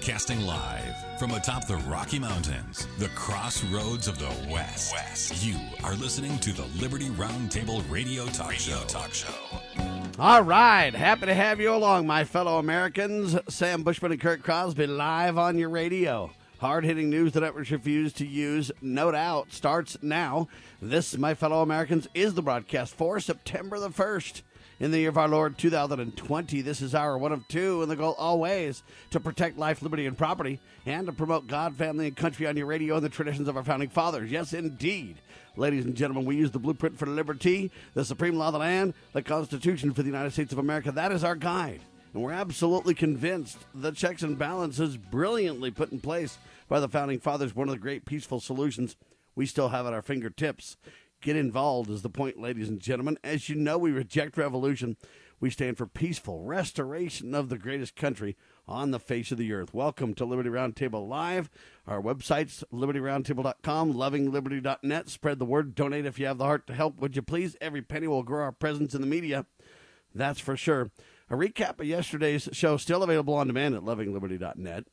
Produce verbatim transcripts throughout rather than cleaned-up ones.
Broadcasting live from atop the Rocky Mountains, the crossroads of the West. West. You are listening to the Liberty Roundtable Radio Talk Radio Show. Talk Show. All right. Happy to have you along, my fellow Americans. Sam Bushman and Kurt Crosby live on your radio. Hard-hitting news the networks refuse to use, no doubt, starts now. This, my fellow Americans, is the broadcast for September the first. In the year of our Lord, two thousand twenty, this is our one of two, and the goal always to protect life, liberty, and property, and to promote God, family, and country on your radio and the traditions of our founding fathers. Yes, indeed. Ladies and gentlemen, we use the blueprint for liberty, the supreme law of the land, the Constitution for the United States of America. That is our guide, and we're absolutely convinced the checks and balances brilliantly put in place by the founding fathers, one of the great peaceful solutions we still have at our fingertips. Get involved is the point, ladies and gentlemen. As you know, we reject revolution. We stand for peaceful restoration of the greatest country on the face of the earth. Welcome to Liberty Roundtable Live. Our website's liberty roundtable dot com, loving liberty dot net. Spread the word. Donate if you have the heart to help. Would you please? Every penny will grow our presence in the media. That's for sure. A recap of yesterday's show still available on demand at loving liberty dot net.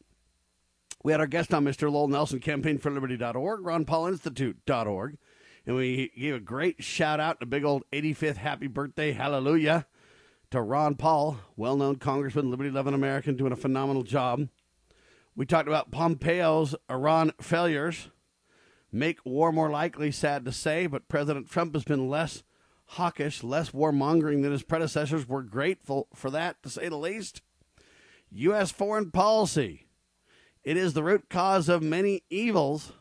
We had our guest on, Mister Lowell Nelson, campaign for liberty dot org, ron paul institute dot org. And we gave a great shout-out and a big old eighty-fifth happy birthday, hallelujah, to Ron Paul, well-known congressman, liberty-loving American, doing a phenomenal job. We talked about Pompeo's Iran failures. Make war more likely, sad to say, but President Trump has been less hawkish, less warmongering than his predecessors. We're grateful for that, to say the least. U S foreign policy. It is the root cause of many evils.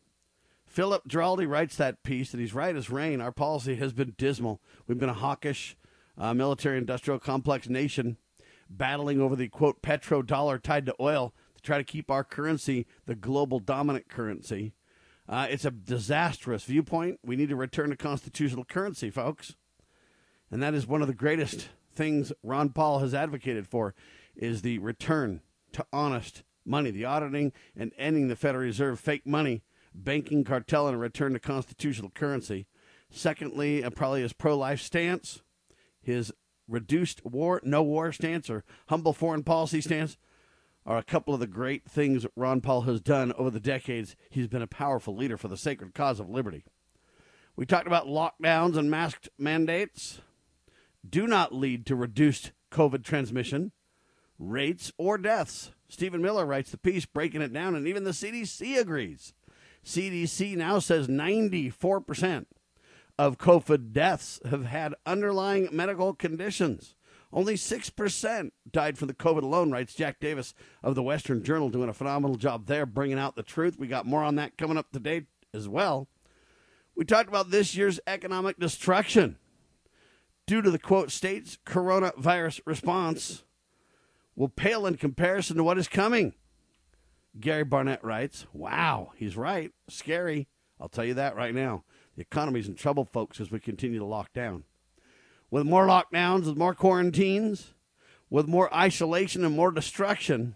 Philip Giraldi writes that piece, and he's right as rain. Our policy has been dismal. We've been a hawkish uh, military-industrial complex nation battling over the, quote, petrodollar tied to oil to try to keep our currency the global dominant currency. Uh, it's a disastrous viewpoint. We need to return to constitutional currency, folks. And that is one of the greatest things Ron Paul has advocated for, is the return to honest money, the auditing and ending the Federal Reserve fake money, banking cartel, and a return to constitutional currency. Secondly, uh, probably his pro-life stance, his reduced war, no war stance, or humble foreign policy stance are a couple of the great things Ron Paul has done over the decades. He's been a powerful leader for the sacred cause of liberty. We talked about lockdowns and masked mandates do not lead to reduced COVID transmission rates or deaths. Stephen Miller writes the piece breaking it down, and even the C D C agrees. C D C now says ninety-four percent of COVID deaths have had underlying medical conditions. Only six percent died from the COVID alone, writes Jack Davis of the Western Journal, doing a phenomenal job there, bringing out the truth. We got more on that coming up today as well. We talked about this year's economic destruction due to the, quote, state's coronavirus response will pale in comparison to what is coming. Gary Barnett writes, wow, he's right. Scary. I'll tell you that right now. The economy's in trouble, folks, as we continue to lock down. With more lockdowns, with more quarantines, with more isolation and more destruction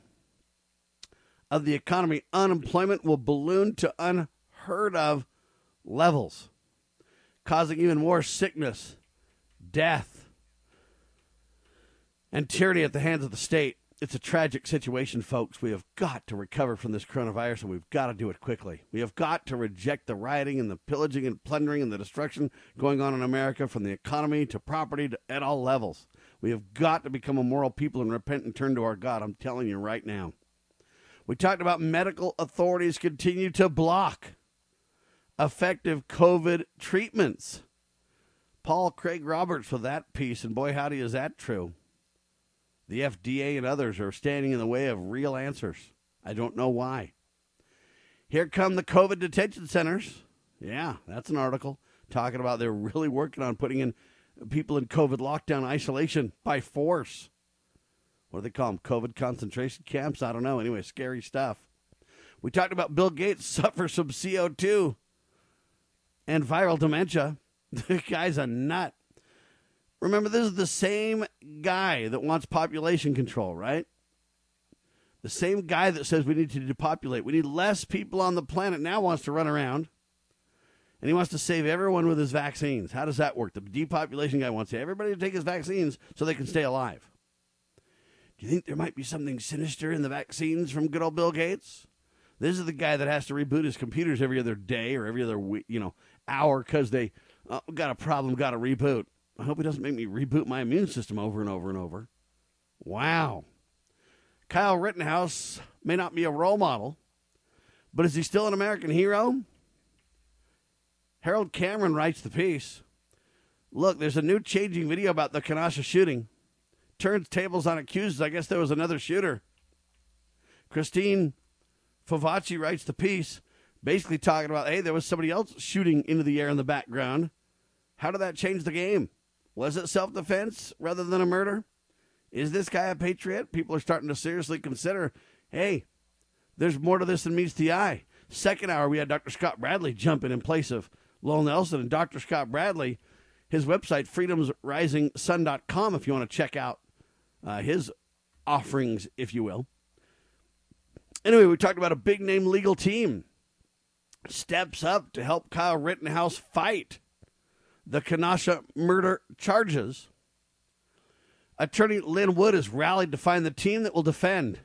of the economy, unemployment will balloon to unheard of levels, causing even more sickness, death, and tyranny at the hands of the state. It's a tragic situation, folks. We have got to recover from this coronavirus, and we've got to do it quickly. We have got to reject the rioting and the pillaging and plundering and the destruction going on in America, from the economy to property to at all levels. We have got to become a moral people and repent and turn to our God. I'm telling you right now. We talked about medical authorities continue to block effective COVID treatments. Paul Craig Roberts with that piece, and boy, howdy, is that true. The F D A and others are standing in the way of real answers. I don't know why. Here come the COVID detention centers. Yeah, that's an article talking about they're really working on putting in people in COVID lockdown isolation by force. What do they call them? COVID concentration camps? I don't know. Anyway, scary stuff. We talked about Bill Gates suffers from C O two and viral dementia. The guy's a nut. Remember, this is the same guy that wants population control, right? The same guy that says we need to depopulate. We need less people on the planet now wants to run around, and he wants to save everyone with his vaccines. How does that work? The depopulation guy wants everybody to take his vaccines so they can stay alive. Do you think there might be something sinister in the vaccines from good old Bill Gates? This is the guy that has to reboot his computers every other day or every other week, you know, hour because they oh, got a problem, got to reboot. I hope he doesn't make me reboot my immune system over and over and over. Wow. Kyle Rittenhouse may not be a role model, but is he still an American hero? Harold Cameron writes the piece. Look, there's a new changing video about the Kenosha shooting. Turns tables on accusers. I guess there was another shooter. Christine Favacci writes the piece, basically talking about, hey, there was somebody else shooting into the air in the background. How did that change the game? Was it self-defense rather than a murder? Is this guy a patriot? People are starting to seriously consider, hey, there's more to this than meets the eye. Second hour, we had Doctor Scott Bradley jumping in place of Lowell Nelson. And Doctor Scott Bradley, his website, freedoms rising sun dot com, if you want to check out uh, his offerings, if you will. Anyway, we talked about a big-name legal team steps up to help Kyle Rittenhouse fight the Kenosha murder charges. Attorney Lynn Wood has rallied to find the team that will defend.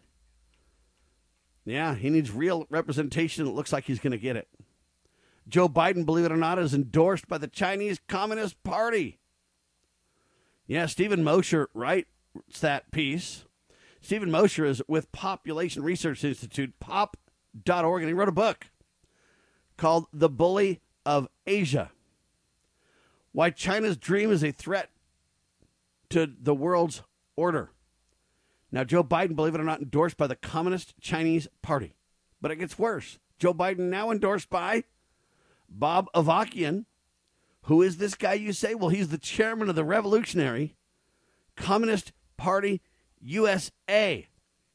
Yeah, he needs real representation. It looks like he's going to get it. Joe Biden, believe it or not, is endorsed by the Chinese Communist Party. Yeah, Stephen Mosher writes that piece. Stephen Mosher is with Population Research Institute, pop dot org, and he wrote a book called The Bully of Asia. Why China's Dream is a Threat to the World's Order. Now, Joe Biden, believe it or not, endorsed by the Communist Chinese Party. But it gets worse. Joe Biden now endorsed by Bob Avakian. Who is this guy, you say? Well, he's the chairman of the Revolutionary Communist Party U S A.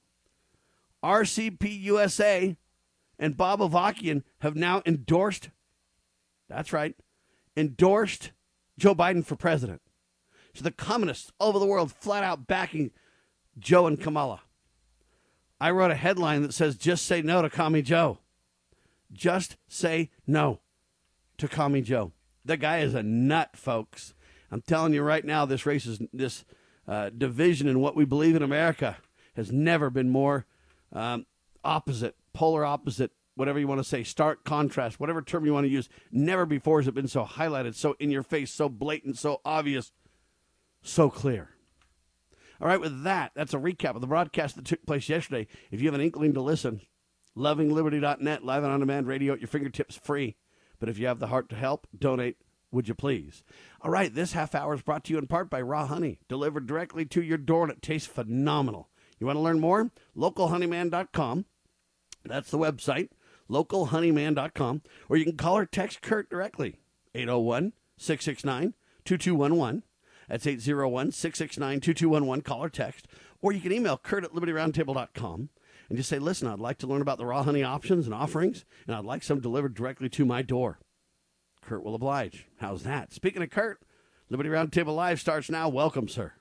R C P U S A and Bob Avakian have now endorsed, that's right, endorsed Joe Biden for president. So the communists all over the world flat out backing Joe and Kamala. I wrote a headline that says, just say no to Commie Joe. Just say no to Commie Joe. The guy is a nut, folks. I'm telling you right now, this race is, this uh, division in what we believe in America has never been more um, opposite, polar opposite, whatever you want to say, stark contrast, whatever term you want to use. Never before has it been so highlighted, so in your face, so blatant, so obvious, so clear. All right, with that, that's a recap of the broadcast that took place yesterday. If you have an inkling to listen, loving liberty dot net, live and on-demand radio at your fingertips, free. But if you have the heart to help, donate, would you please? All right, this half hour is brought to you in part by Raw Honey, delivered directly to your door, and it tastes phenomenal. You want to learn more? local honeyman dot com. That's the website, local honeyman dot com. Or you can call or text Kurt directly, eight oh one, six six nine, two two one one. That's eight oh one, six six nine, two two one one. Call or text. Or you can email Kurt at liberty roundtable dot com and just say, listen, I'd like to learn about the Raw Honey options and offerings, and I'd like some delivered directly to my door. Kurt will oblige. How's that? Speaking of Kurt, Liberty Roundtable Live starts now. Welcome, sir.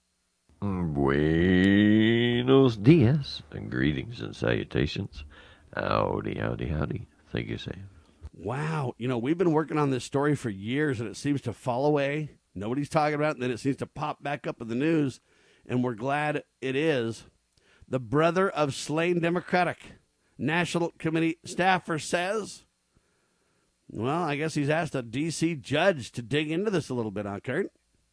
Buenos dias, and greetings and salutations. Howdy, howdy, howdy. Thank you, Sam. Wow. You know, we've been working on this story for years, and it seems to fall away. Nobody's talking about it, and then it seems to pop back up in the news, and we're glad it is. The brother of slain Democratic National Committee staffer says, well, I guess he's asked a D C judge to dig into this a little bit, huh, Kurt?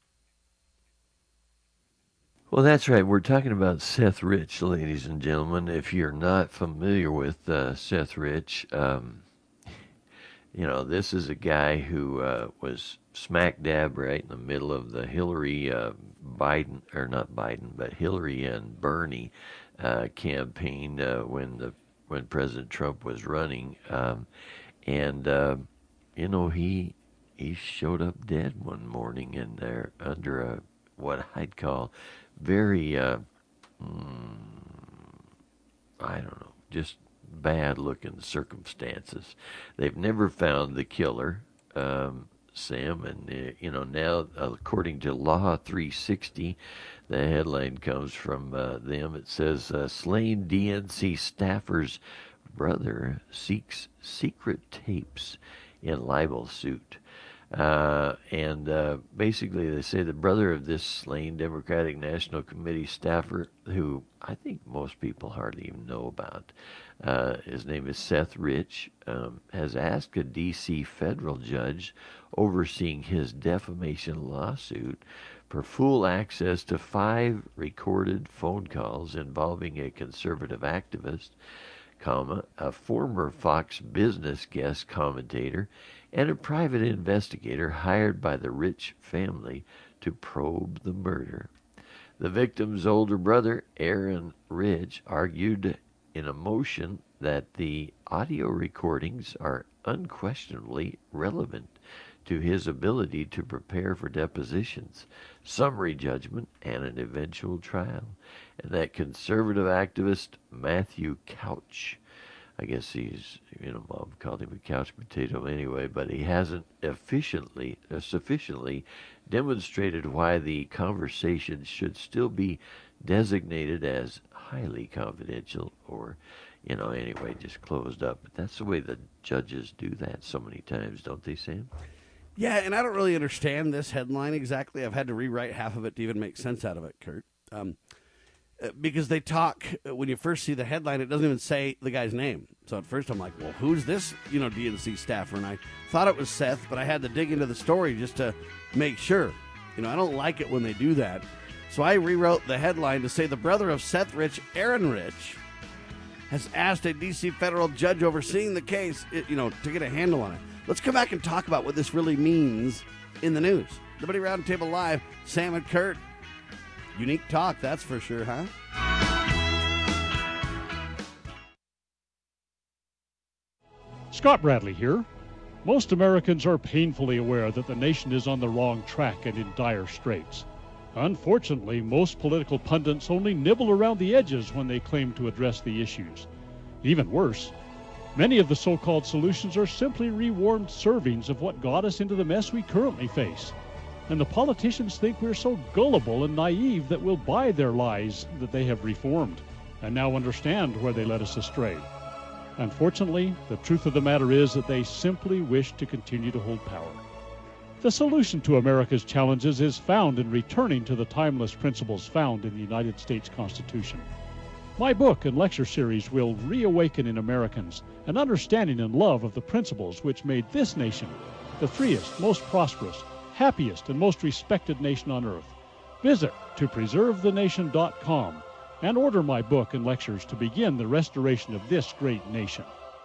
Well, that's right. We're talking about Seth Rich, ladies and gentlemen. If you're not familiar with uh, Seth Rich, um, you know, this is a guy who uh, was smack dab right in the middle of the Hillary uh, Biden, or not Biden, but Hillary and Bernie uh, campaign uh, when the when President Trump was running, um, and uh, you know he he showed up dead one morning in there under a what I'd call very uh, mm, I don't know, just bad looking circumstances. They've never found the killer. Um, Sam, and uh, you know, now according to Law three sixty, the headline comes from uh, them. It says uh, slain D N C staffer's brother seeks secret tapes in libel suit. Uh, and uh, basically, they say the brother of this slain Democratic National Committee staffer, who I think most people hardly even know about, uh, his name is Seth Rich, um, has asked a D C federal judge overseeing his defamation lawsuit for full access to five recorded phone calls involving a conservative activist, comma, a former Fox Business guest commentator, and a private investigator hired by the Rich family to probe the murder. The victim's older brother, Aaron Rich, argued in a motion that the audio recordings are unquestionably relevant to his ability to prepare for depositions, summary judgment, and an eventual trial, and that conservative activist Matthew Couch, I guess he's, you know, Mom called him a couch potato anyway, but he hasn't efficiently, uh, sufficiently demonstrated why the conversation should still be designated as highly confidential or, you know, anyway, just closed up. But that's the way the judges do that so many times, don't they, Sam? Yeah, and I don't really understand this headline exactly. I've had to rewrite half of it to even make sense out of it, Kurt. Um, because they talk, when you first see the headline, it doesn't even say the guy's name. So at first I'm like, well, who's this, you know, D N C staffer? And I thought it was Seth, but I had to dig into the story just to make sure. You know, I don't like it when they do that. So I rewrote the headline to say the brother of Seth Rich, Aaron Rich, has asked a D C federal judge overseeing the case, you know, to get a handle on it. Let's come back and talk about what this really means in the news. Liberty Roundtable Live, Sam and Kurt. Unique talk, that's for sure, huh? Scott Bradley here. Most Americans are painfully aware that the nation is on the wrong track and in dire straits. Unfortunately, most political pundits only nibble around the edges when they claim to address the issues. Even worse, many of the so-called solutions are simply rewarmed servings of what got us into the mess we currently face. And the politicians think we're so gullible and naive that we'll buy their lies that they have reformed and now understand where they led us astray. Unfortunately, the truth of the matter is that they simply wish to continue to hold power. The solution to America's challenges is found in returning to the timeless principles found in the United States Constitution. My book and lecture series will reawaken in Americans an understanding and love of the principles which made this nation the freest, most prosperous, happiest, and most respected nation on earth. Visit to preserve the nation dot com and order my book and lectures to begin the restoration of this great nation.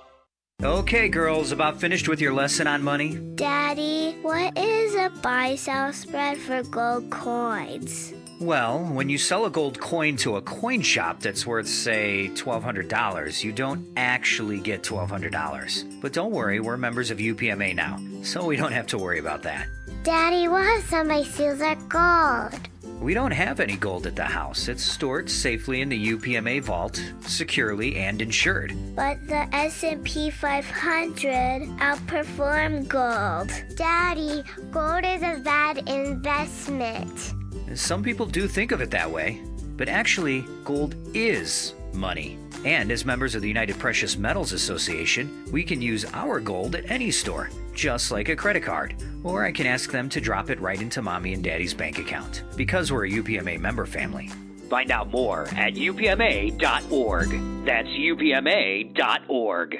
Okay, girls, about finished with your lesson on money? Daddy, what is a buy-sell spread for gold coins? Well, when you sell a gold coin to a coin shop that's worth, say, twelve hundred dollars, you don't actually get twelve hundred dollars. But don't worry, we're members of U P M A now, so we don't have to worry about that. Daddy, what if somebody steals our gold? We don't have any gold at the house. It's stored safely in the U P M A vault, securely and insured. But the S and P five hundred outperformed gold. Daddy, gold is a bad investment. Some people do think of it that way, but actually, gold is money. And as members of the United Precious Metals Association, we can use our gold at any store, just like a credit card. Or I can ask them to drop it right into Mommy and Daddy's bank account, because we're a U P M A member family. Find out more at U P M A dot org. That's U P M A dot org.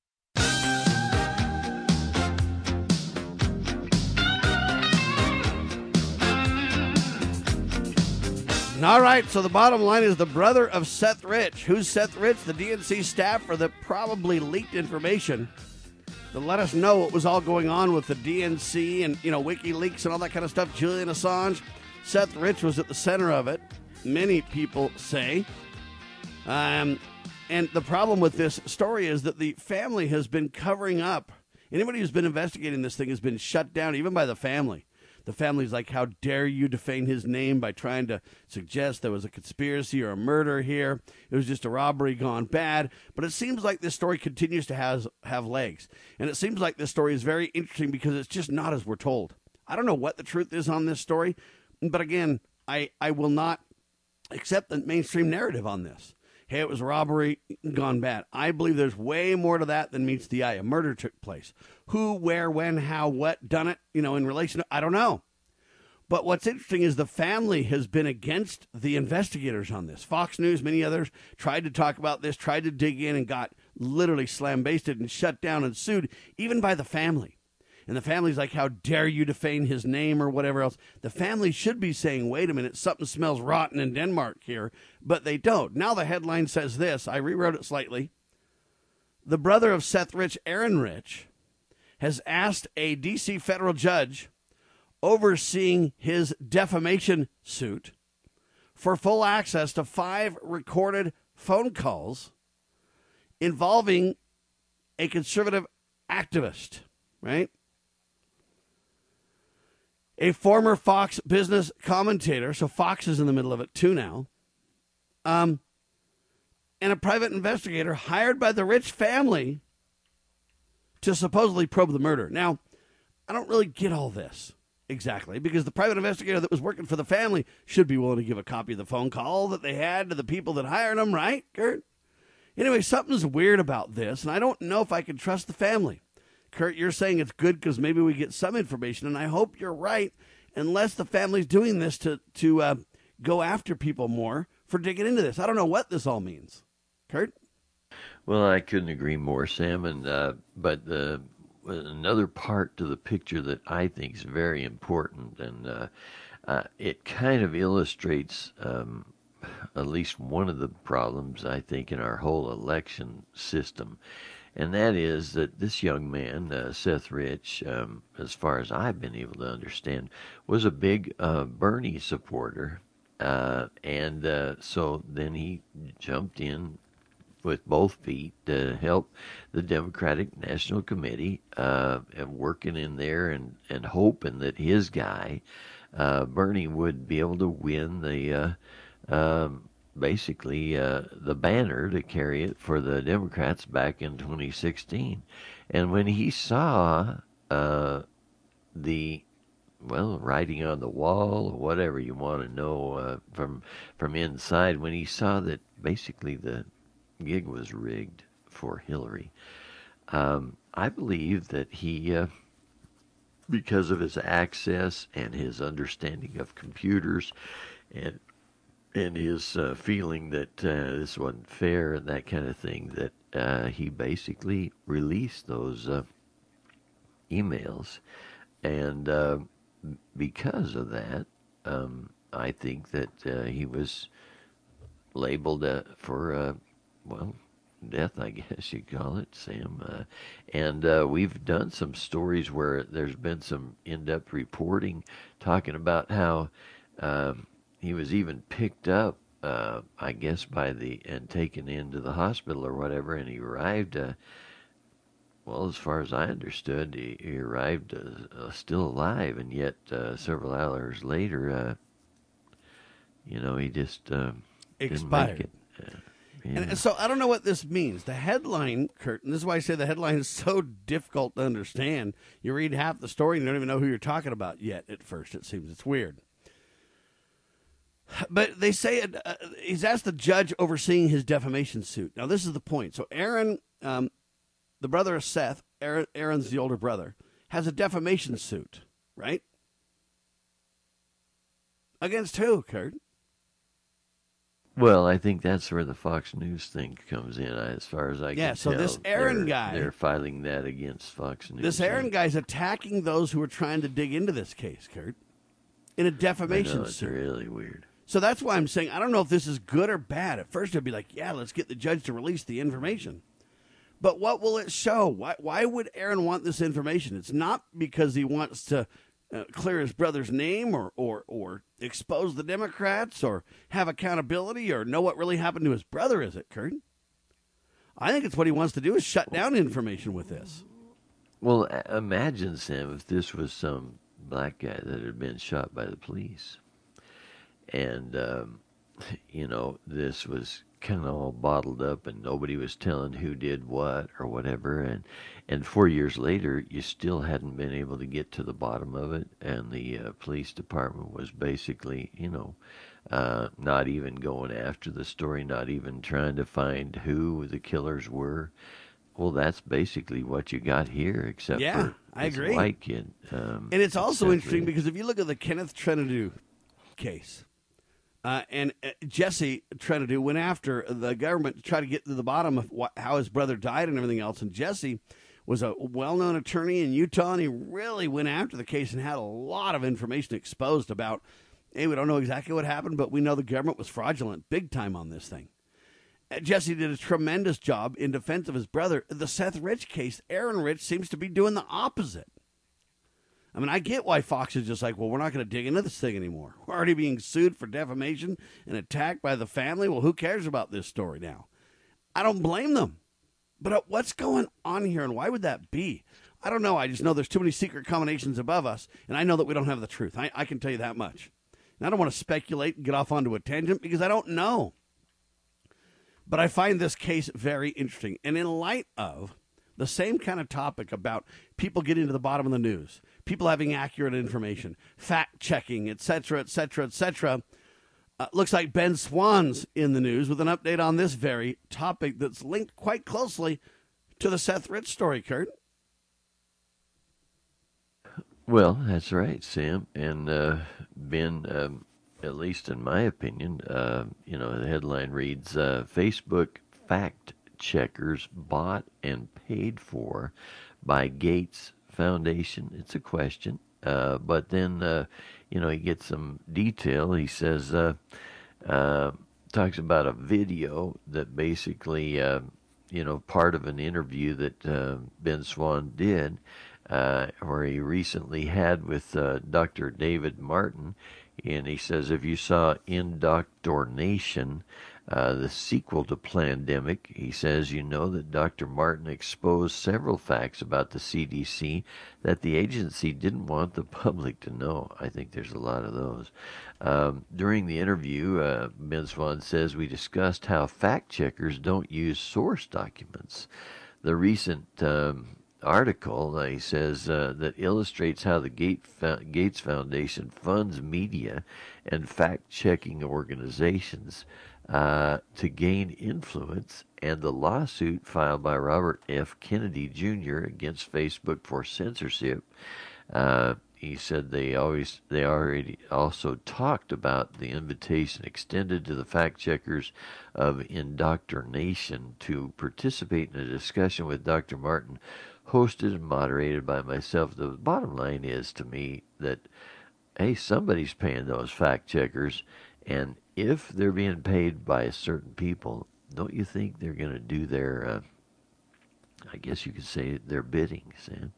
All right, so the bottom line is the brother of Seth Rich. Who's Seth Rich? The D N C staffer that probably leaked information to let us know what was all going on with the D N C and, you know, WikiLeaks and all that kind of stuff. Julian Assange. Seth Rich was at the center of it, many people say. Um, and the problem with this story is that the family has been covering up. Anybody who's been investigating this thing has been shut down, even by the family. The family's like, how dare you defame his name by trying to suggest there was a conspiracy or a murder here. It was just a robbery gone bad. But it seems like this story continues to has, have legs. And it seems like this story is very interesting because it's just not as we're told. I don't know what the truth is on this story. But again, I, I will not accept the mainstream narrative on this. hey, it was robbery gone bad. I believe there's way more to that than meets the eye. A murder took place. Who, where, when, how, what, done it, you know, in relation to, I don't know. But what's interesting is the family has been against the investigators on this. Fox News, many others, tried to talk about this, tried to dig in, and got literally slam-basted and shut down and sued, even by the family. And the family's like, how dare you defame his name or whatever else. The family should be saying, wait a minute, something smells rotten in Denmark here. But they don't. Now the headline says this. I rewrote it slightly. The brother of Seth Rich, Aaron Rich, has asked a D C federal judge overseeing his defamation suit for full access to five recorded phone calls involving a conservative activist, right? A former Fox business commentator, so Fox is in the middle of it too now, um, and a private investigator hired by the Rich family to supposedly probe the murder. Now, I don't really get all this. Exactly, because the private investigator that was working for the family should be willing to give a copy of the phone call that they had to the people that hired them, right, Kurt? Anyway, something's weird about this, and I don't know if I can trust the family. Kurt, you're saying it's good because maybe we get some information, and I hope you're right, unless the family's doing this to, to uh, go after people more for digging into this. I don't know what this all means. Kurt? Well, I couldn't agree more, Sam, and uh, but the... another part to the picture that I think is very important, and uh, uh, it kind of illustrates um, at least one of the problems, I think, in our whole election system, and that is that this young man, uh, Seth Rich, um, as far as I've been able to understand, was a big uh, Bernie supporter, uh, and uh, so then he jumped in with both feet to help the Democratic National Committee, uh, and working in there and, and hoping that his guy, uh, Bernie, would be able to win the, uh, um, basically, uh, the banner to carry it for the Democrats back in twenty sixteen. And when he saw, uh, the, well, writing on the wall, or whatever you want to know, uh, from, from inside, when he saw that basically the gig was rigged for Hillary. Um, I believe that he, uh, because of his access and his understanding of computers, and and his uh, feeling that uh, this wasn't fair and that kind of thing, that uh, he basically released those uh, emails, and uh, because of that, um, I think that uh, he was labeled uh, for. Uh, well, death, I guess you'd call it, Sam. Uh, and uh, we've done some stories where there's been some in-depth reporting talking about how um, he was even picked up, uh, I guess, by the and taken into the hospital or whatever, and he arrived, uh, well, as far as I understood, he, he arrived uh, uh, still alive, and yet uh, several hours later, uh, you know, he just uh, expired. Didn't make it. Uh, Yeah. And so I don't know what this means. The headline, Kurt, and this is why I say the headline is so difficult to understand. You read half the story and you don't even know who you're talking about yet at first, it seems. It's weird. But they say uh, he's asked the judge overseeing his defamation suit. Now, this is the point. So Aaron, um, the brother of Seth, Aaron, Aaron's the older brother, has a defamation suit, right? Against who, Kurt? Well, I think that's where the Fox News thing comes in, as far as I yeah, can so tell. this Aaron they're, guy... They're filing that against Fox News. This Aaron guy's attacking those who are trying to dig into this case, Kurt, in a defamation I know, it's suit. really weird. So that's why I'm saying I don't know if this is good or bad. At first, I'd be like, yeah, let's get the judge to release the information. But what will it show? Why, why would Aaron want this information? It's not because he wants to uh, clear his brother's name or, or, or expose the Democrats or have accountability or know what really happened to his brother, is it, Kurt? I think it's what he wants to do is shut down information with this. Well, imagine, Sam, if this was some black guy that had been shot by the police. And, um, you know, this was kind of all bottled up and nobody was telling who did what or whatever. And, and four years later, you still hadn't been able to get to the bottom of it. And the uh, police department was basically, you know, uh, not even going after the story, not even trying to find who the killers were. Well, that's basically what you got here, except yeah, for I this agree. white kid. Um, and it's also Seth interesting Rich. because if you look at the Kenneth Trenadu case, uh, and uh, Jesse Trenadu went after the government to try to get to the bottom of what, how his brother died and everything else, and Jesse was a well-known attorney in Utah, and he really went after the case and had a lot of information exposed about, hey, we don't know exactly what happened, but we know the government was fraudulent big time on this thing. Jesse did a tremendous job in defense of his brother. The Seth Rich case, Aaron Rich seems to be doing the opposite. I mean, I get why Fox is just like, well, we're not going to dig into this thing anymore. We're already being sued for defamation and attacked by the family. Well, who cares about this story now? I don't blame them. But what's going on here, and why would that be? I don't know. I just know there's too many secret combinations above us, and I know that we don't have the truth. I, I can tell you that much. And I don't want to speculate and get off onto a tangent because I don't know. But I find this case very interesting. And in light of the same kind of topic about people getting to the bottom of the news, people having accurate information, fact-checking, et cetera, et cetera, et cetera, uh, looks like Ben Swan's in the news with an update on this very topic that's linked quite closely to the Seth Rich story, Kurt. Well, that's right, Sam. And uh, Ben, um, at least in my opinion, uh, you know, the headline reads, uh, Facebook fact checkers bought and paid for by Gates Foundation. It's a question. Uh, but then, uh, you know, he gets some detail. He says, uh, uh, talks about a video that basically, uh, you know, part of an interview that uh, Ben Swan did, uh, where he recently had with uh, Doctor David Martin. And he says, if you saw Indoctrination, uh, the sequel to Plandemic, he says, you know that Doctor Martin exposed several facts about the C D C that the agency didn't want the public to know. I think there's a lot of those. Um, during the interview, uh, Ben Swan says, we discussed how fact checkers don't use source documents. The recent um, article, uh, he says, uh, that illustrates how the Gate Fo- Gates Foundation funds media and fact-checking organizations uh, to gain influence, and the lawsuit filed by Robert F. Kennedy Junior against Facebook for censorship. Uh, he said they always they already also talked about the invitation extended to the fact-checkers of Indoctrination to participate in a discussion with Doctor Martin, hosted and moderated by myself. The bottom line is to me that, hey, somebody's paying those fact checkers, and if they're being paid by certain people, don't you think they're going to do their, uh, I guess you could say, their bidding, Sam?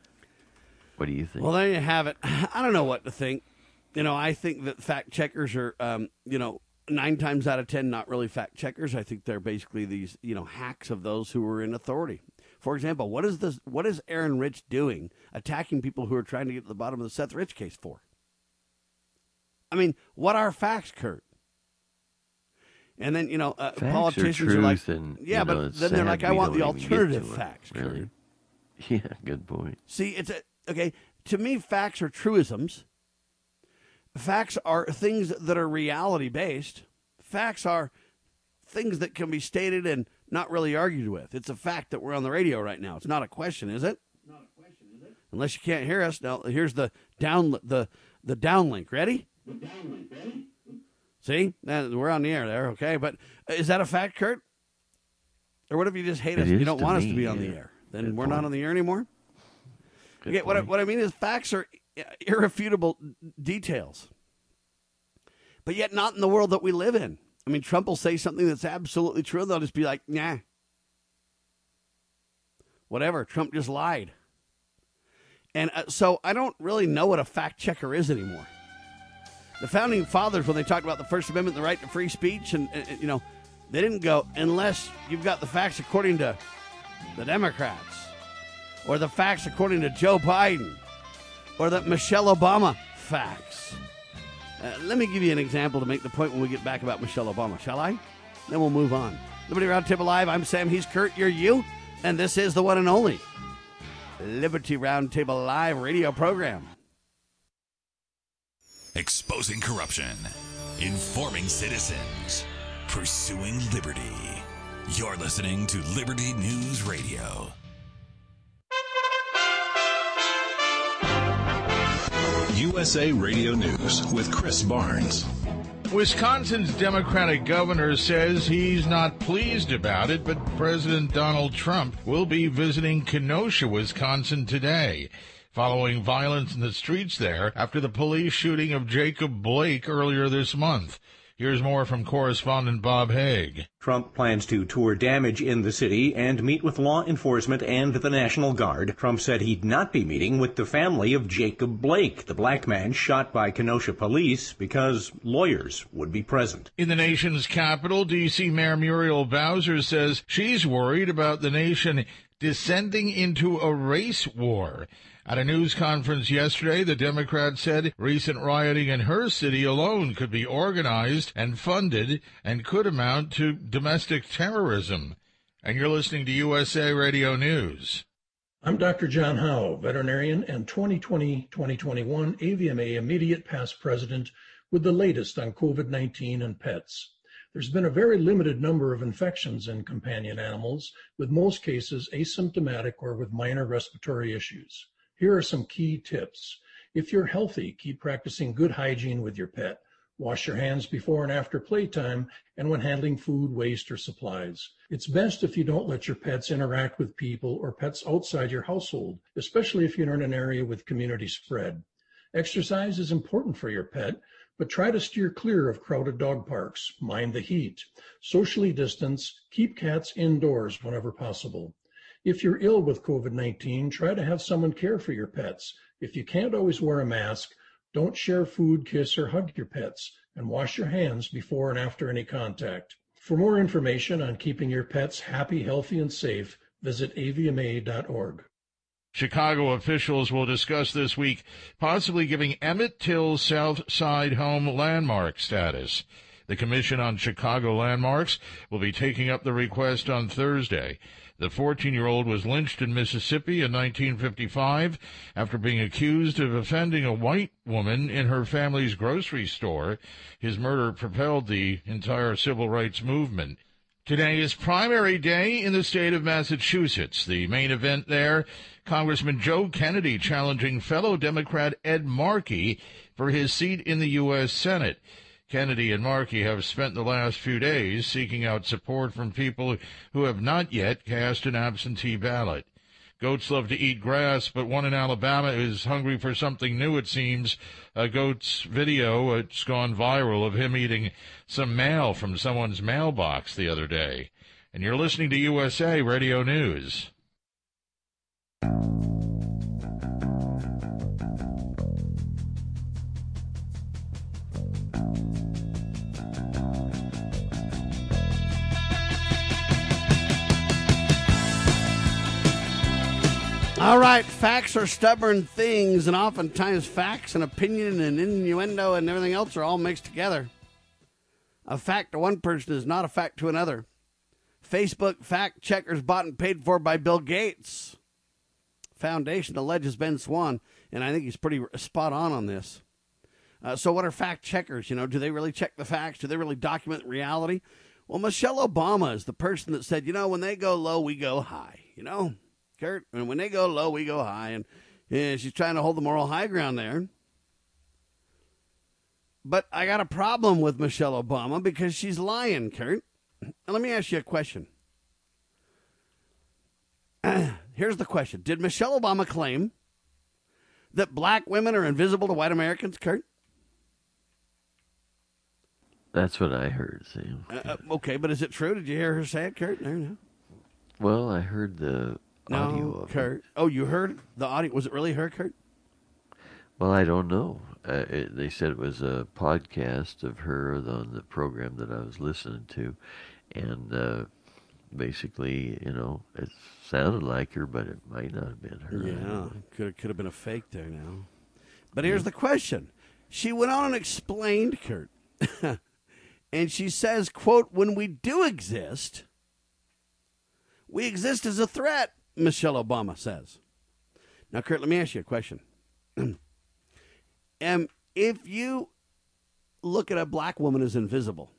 What do you think? Well, there you have it. I don't know what to think. You know, I think that fact checkers are, um, you know, nine times out of ten, not really fact checkers. I think they're basically these, you know, hacks of those who are in authority. For example, what is this? What is Aaron Rich doing, attacking people who are trying to get to the bottom of the Seth Rich case for? I mean, what are facts, Kurt? And then, you know, uh, facts politicians are, are like, and, yeah, you know, but then they're like, I want the alternative facts, really. Kurt. Yeah, good point. See, it's a, okay. To me, facts are truisms. Facts are things that are reality based. Facts are things that can be stated and not really argued with. It's a fact that we're on the radio right now. It's not a question, is it? Not a question, is it? Unless you can't hear us. Now, here's the down the the downlink. Ready? The downlink. Ready? See, we're on the air there. Okay, but is that a fact, Kurt? Or what if you just hate it us? You don't want me, us to be yeah. on the air. Then Good we're point. not on the air anymore. Good Okay, what I, point. what I mean is facts are irrefutable details, but yet not in the world that we live in. I mean, Trump will say something that's absolutely true, and they'll just be like, nah. Whatever, Trump just lied. And uh, so I don't really know what a fact checker is anymore. The founding fathers, when they talked about the First Amendment, the right to free speech, and, and you know, they didn't go, unless you've got the facts according to the Democrats, or the facts according to Joe Biden, or the Michelle Obama facts. Uh, let me give you an example to make the point when we get back about Michelle Obama, shall I? Then we'll move on. Liberty Roundtable Live, I'm Sam, he's Kurt, you're you, and this is the one and only Liberty Roundtable Live radio program. Exposing corruption, informing citizens, pursuing liberty. You're listening to Liberty News Radio. U S A Radio News with Chris Barnes. Wisconsin's Democratic governor says he's not pleased about it, but President Donald Trump will be visiting Kenosha, Wisconsin today, following violence in the streets there after the police shooting of Jacob Blake earlier this month. Here's more from correspondent Bob Haig. Trump plans to tour damage in the city and meet with law enforcement and the National Guard. Trump said he'd not be meeting with the family of Jacob Blake, the black man shot by Kenosha police, because lawyers would be present. In the nation's capital, D C Mayor Muriel Bowser says she's worried about the nation descending into a race war. At a news conference yesterday, the Democrat said recent rioting in her city alone could be organized and funded and could amount to domestic terrorism. And you're listening to U S A Radio News. I'm Doctor John Howe, veterinarian and twenty twenty to twenty twenty-one A V M A immediate past president with the latest on COVID nineteen and pets. There's been a very limited number of infections in companion animals, with most cases asymptomatic or with minor respiratory issues. Here are some key tips. If you're healthy, keep practicing good hygiene with your pet. Wash your hands before and after playtime and when handling food, waste, or supplies. It's best if you don't let your pets interact with people or pets outside your household, especially if you're in an area with community spread. Exercise is important for your pet, but try to steer clear of crowded dog parks. Mind the heat. Socially distance. Keep cats indoors whenever possible. If you're ill with COVID nineteen, try to have someone care for your pets. If you can't always wear a mask, don't share food, kiss, or hug your pets, and wash your hands before and after any contact. For more information on keeping your pets happy, healthy, and safe, visit A V M A dot org. Chicago officials will discuss this week possibly giving Emmett Till's South Side home landmark status. The Commission on Chicago Landmarks will be taking up the request on Thursday. The fourteen-year-old was lynched in Mississippi in nineteen fifty-five after being accused of offending a white woman in her family's grocery store. His murder propelled the entire civil rights movement. Today is primary day in the state of Massachusetts. The main event there, Congressman Joe Kennedy challenging fellow Democrat Ed Markey for his seat in the U S Senate. Kennedy and Markey have spent the last few days seeking out support from people who have not yet cast an absentee ballot. Goats love to eat grass, but one in Alabama is hungry for something new, it seems. A goat's video, it's gone viral, of him eating some mail from someone's mailbox the other day. And you're listening to U S A Radio News. All right, facts are stubborn things, and oftentimes facts and opinion and innuendo and everything else are all mixed together. A fact to one person is not a fact to another. Facebook fact checkers bought and paid for by Bill Gates Foundation alleges Ben Swan, and I think he's pretty spot on on this. Uh, so what are fact checkers? You know, do they really check the facts? Do they really document reality? Well, Michelle Obama is the person that said, you know, when they go low, we go high, you know? Kurt, and when they go low, we go high, and yeah, she's trying to hold the moral high ground there. But I got a problem with Michelle Obama because she's lying, Kurt. And let me ask you a question. Here's the question. Did Michelle Obama claim that black women are invisible to white Americans, Kurt? That's what I heard, Sam. Uh, okay, but is it true? Did you hear her say it, Kurt? No, no. Well, I heard the audio No, of Kurt. it. Oh, you heard the audio? Was it really her, Kurt? Well, I don't know. Uh, it, they said it was a podcast of her on the program that I was listening to, and uh, basically, you know, it sounded like her, but it might not have been her. Yeah, could could have been a fake there now. But here's the question. She went on and explained, Kurt, and she says, quote, when we do exist, we exist as a threat, Michelle Obama says. Now, Kurt, let me ask you a question. um, if you look at a black woman as invisible.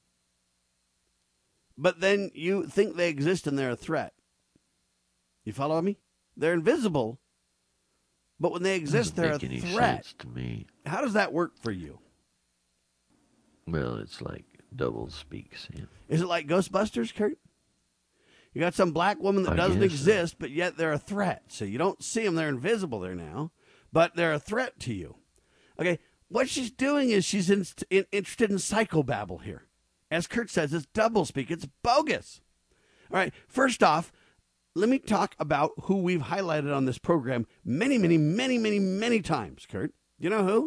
But then you think they exist and they're a threat. You follow me? They're invisible, but when they exist, they're a Doesn't make any threat. sense to me. How does that work for you? Well, it's like double speak, Sam. Is it like Ghostbusters, Kurt? You got some black woman that I doesn't guess so. exist, but yet they're a threat. So you don't see them; they're invisible there now, but they're a threat to you. Okay, what she's doing is she's in, in, interested in psychobabble here. As Kurt says, it's doublespeak. It's bogus. All right, first off, let me talk about who we've highlighted on this program many, many, many, many, many times, Kurt. You know who?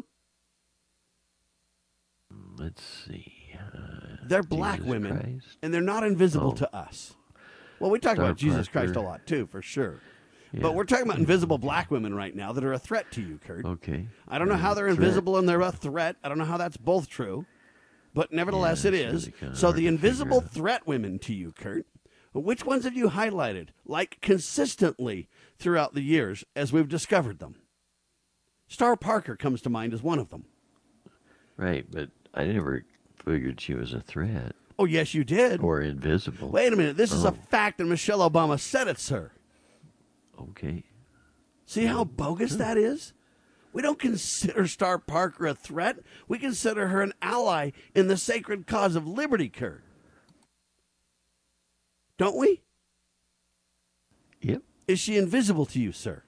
Let's see. Uh, They're black Jesus women, Christ. and they're not invisible Oh. to us. Well, we talk Star about Jesus Christ a Parker. lot, too, for sure. Yeah. But we're talking about invisible black women right now that are a threat to you, Kurt. Okay. I don't know how they're Threat. invisible and they're a threat. I don't know how that's both true. But nevertheless, Yeah, it it's is. really kinda So hard the to invisible figure out. threat women to you, Kurt, which ones have you highlighted, like consistently throughout the years as we've discovered them? Star Parker comes to mind as one of them. Right, but I never figured she was a threat Oh, yes, you did. or invisible. Wait a minute. This is a Oh. fact, and Michelle Obama said it, sir. Okay. See how bogus that is? We don't consider Star Parker a threat. We consider her an ally in the sacred cause of liberty, Kurt. Don't we? Yep. Is she invisible to you, sir?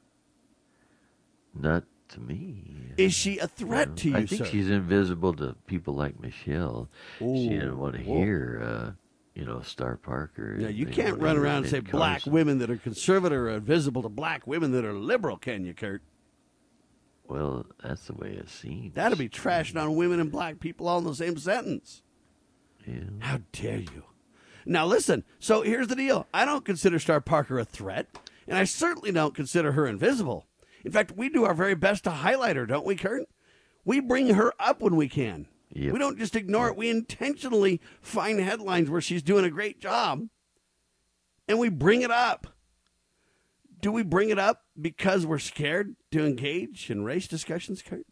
Not to me. Is she a threat No. to you, I think sir? she's invisible to people like Michelle. she didn't want to whoa. hear, uh, you know, Star Parker. Yeah, you They can't wanted run to around and Ben say black Carson. women that are conservative are invisible to black women that are liberal, can you, Kurt? Well, that's the way it seems. That'd be trashing on women and black people all in the same sentence. Yeah. How dare you? Now, listen. So here's the deal. I don't consider Star Parker a threat, and I certainly don't consider her invisible. In fact, we do our very best to highlight her, don't we, Kurt? We bring her up when we can. Yep. We don't just ignore it. We intentionally find headlines where she's doing a great job, and we bring it up. Do we bring it up because we're scared to engage in race discussions, Kurt?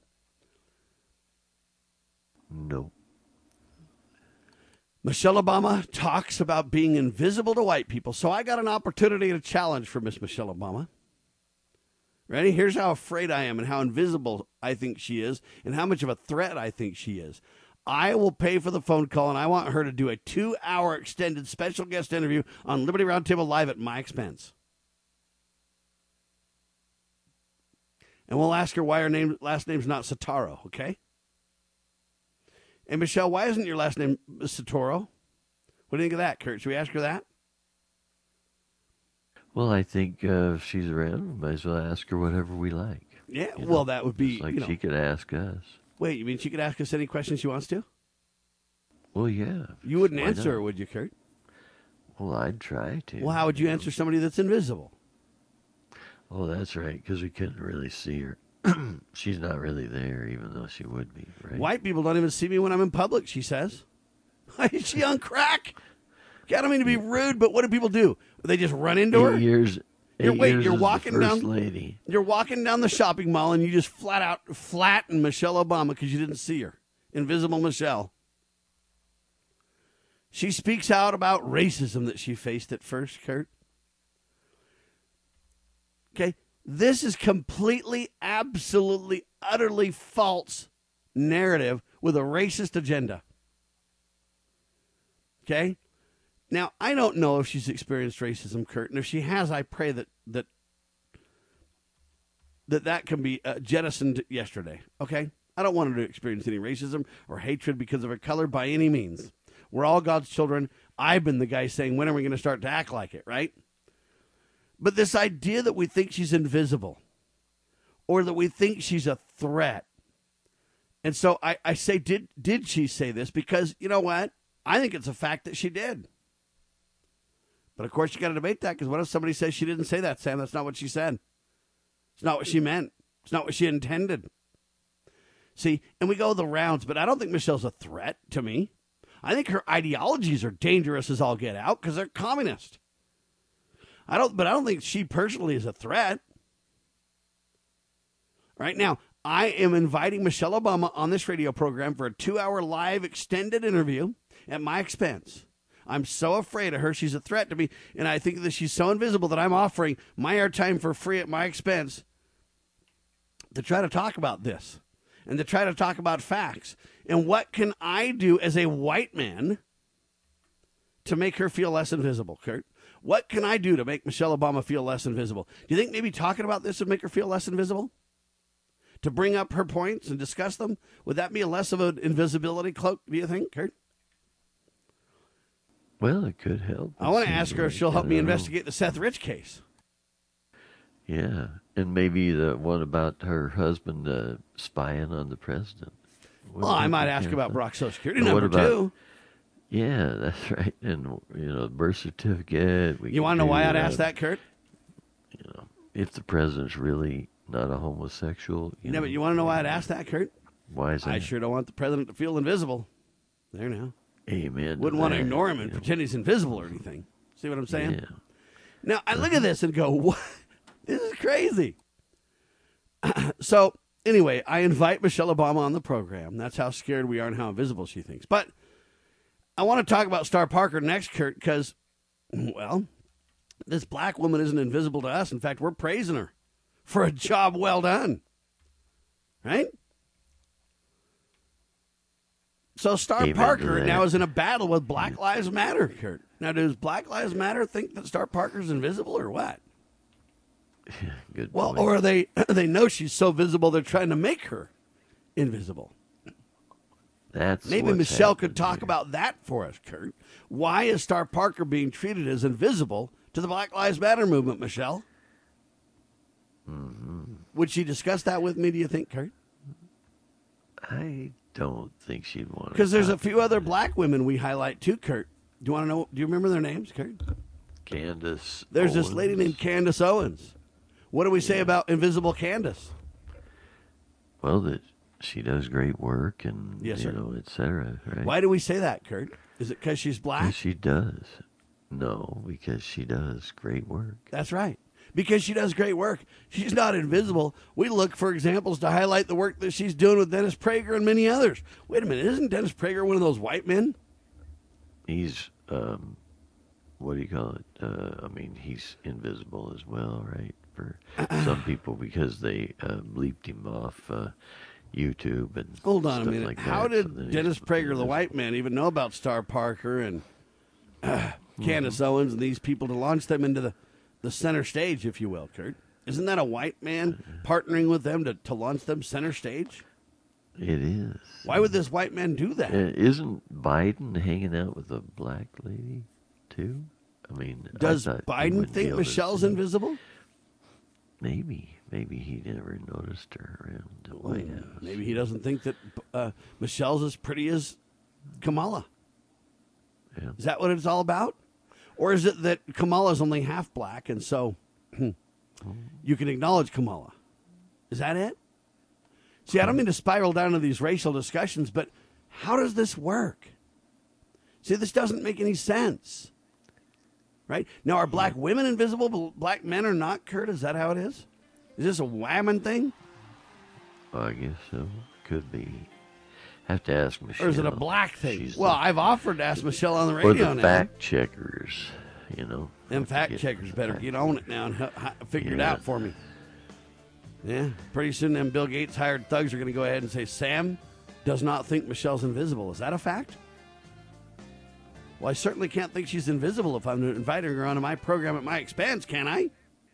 No. Michelle Obama talks about being invisible to white people. So I got an opportunity and a challenge for Miss Michelle Obama. Ready? Here's how afraid I am and how invisible I think she is and how much of a threat I think she is. I will pay for the phone call, and I want her to do a two-hour extended special guest interview on Liberty Roundtable Live at my expense. And we'll ask her why her name, last name's not Sataro, okay? And Michelle, why isn't your last name Satoro? What do you think of that, Kurt? Should we ask her that? Well, I think uh, if she's around, we might as well ask her whatever we like. Yeah, You well, know, that would be, just like you know. she could ask us. Wait, you mean she could ask us any questions she wants to? Well, yeah. You wouldn't Why answer not? her, would you, Kurt? Well, I'd try to. Well, how would you answer somebody that's invisible? Oh, that's right, because we couldn't really see her. She's not really there, even though she would be, right? White people don't even see me when I'm in public, she says. Is she on crack? I don't mean to be rude, but what do people do? They just run into her? Eight years. You're, eight wait, years you're as walking the first down. lady. You're walking down the shopping mall and you just flat out flatten Michelle Obama because you didn't see her. Invisible Michelle. She speaks out about racism that she faced at first, Kurt. Okay, this is completely, absolutely, utterly false narrative with a racist agenda. Okay? Now, I don't know if she's experienced racism, Kurt, and if she has, I pray that that that, that can be uh, jettisoned yesterday, okay? I don't want her to experience any racism or hatred because of her color by any means. We're all God's children. I've been the guy saying, when are we going to start to act like it, right? But this idea that we think she's invisible or that we think she's a threat. And so I, I say, did did she say this? Because, you know what? I think it's a fact that she did. But, of course, you got to debate that because what if somebody says she didn't say that, Sam? That's not what she said. It's not what she meant. It's not what she intended. See, and we go the rounds, but I don't think Michelle's a threat to me. I think her ideologies are dangerous as all get out because they're communist. I don't, but I don't think she personally is a threat. Right now, I am inviting Michelle Obama on this radio program for a two-hour live extended interview at my expense. I'm so afraid of her. She's a threat to me, and I think that she's so invisible that I'm offering my airtime for free at my expense to try to talk about this and to try to talk about facts. And what can I do as a white man to make her feel less invisible, Kurt? What can I do to make Michelle Obama feel less invisible? Do you think maybe talking about this would make her feel less invisible? To bring up her points and discuss them? Would that be a less of an invisibility cloak, do you think, Kurt? Well, it could help. I want to ask her if she'll help me investigate the Seth Rich case. Yeah, and maybe the one about her husband uh, spying on the president. Well, I might ask about Brock's Social Security and number, about, too. Yeah, that's right. And, you know, birth certificate. We you want to know why I'd that. ask that, Kurt? You know, if the president's really not a homosexual. You yeah, know, but you want to know why I'd ask that, Kurt? Why is that? I sure don't want the president to feel invisible. There now. Amen. Wouldn't want to ignore him and yeah. pretend he's invisible or anything. See what I'm saying? Yeah. Now, I look at this and go, what? This is crazy. So, anyway, I invite Michelle Obama on the program. That's how scared we are and how invisible she thinks. But I want to talk about Star Parker next, Kurt, because, well, this black woman isn't invisible to us. In fact, we're praising her for a job well done. Right? So Star Amen Parker now is in a battle with Black Lives Matter, Kurt. Now, does Black Lives Matter think that Star Parker's invisible or what? Good well, point. or they they know she's so visible they're trying to make her invisible. That's Maybe what's Michelle could happened talk here. about that for us, Kurt. Why is Star Parker being treated as invisible to the Black Lives Matter movement, Michelle? Mm-hmm. Would she discuss that with me, do you think, Kurt? I don't think she'd want to. Because there's a few other black women we highlight too, Kurt. Do you want to know? Do you remember their names, Kurt? Candace There's Owens. this lady named Candace Owens. What do we say Yeah. about Invisible Candace? Well, that she does great work and, Yes, you sir. know, et cetera, right? Why do we say that, Kurt? Is it because she's black? Because she does. No, because she does great work. That's right. Because she does great work. She's not invisible. We look for examples to highlight the work that she's doing with Dennis Prager and many others. Wait a minute. Isn't Dennis Prager one of those white men? He's, um, what do you call it? Uh, I mean, he's invisible as well, right? For some people because they uh, bleeped him off uh, YouTube and Hold on a stuff minute. like How that, did so then he's Dennis Prager, the invisible. white man, even know about Star Parker and uh, Candace Owens and these people to launch them into the, the center stage, if you will, Kurt? Isn't that a white man partnering with them to, to launch them center stage? It is. Why would this white man do that? Uh, isn't Biden hanging out with a black lady, too? I mean, I Does thought he Biden wouldn't be think able to Michelle's see. invisible? Maybe. Maybe he never noticed her around the White House. Maybe he doesn't think that uh, Michelle's as pretty as Kamala. Yeah. Is that what it's all about? Or is it that Kamala's only half black and so you can acknowledge Kamala? Is that it? See, I don't mean to spiral down to these racial discussions, but how does this work? See, this doesn't make any sense. Right? Now, are black women invisible, but black men are not, Kurt? Is that how it is? Is this a whammon thing? I guess so. Could be. Have to ask Michelle. Or is it a black thing? She's Well, the- I've offered to ask Michelle on the or radio the now. fact checkers, you know. Them Don't fact forget checkers the better fact get on it now and h- h- figure it Yeah. out for me. Yeah, pretty soon them Bill Gates hired thugs are going to go ahead and say, Sam does not think Michelle's invisible. Is that a fact? Well, I certainly can't think she's invisible if I'm inviting her onto my program at my expense, can I?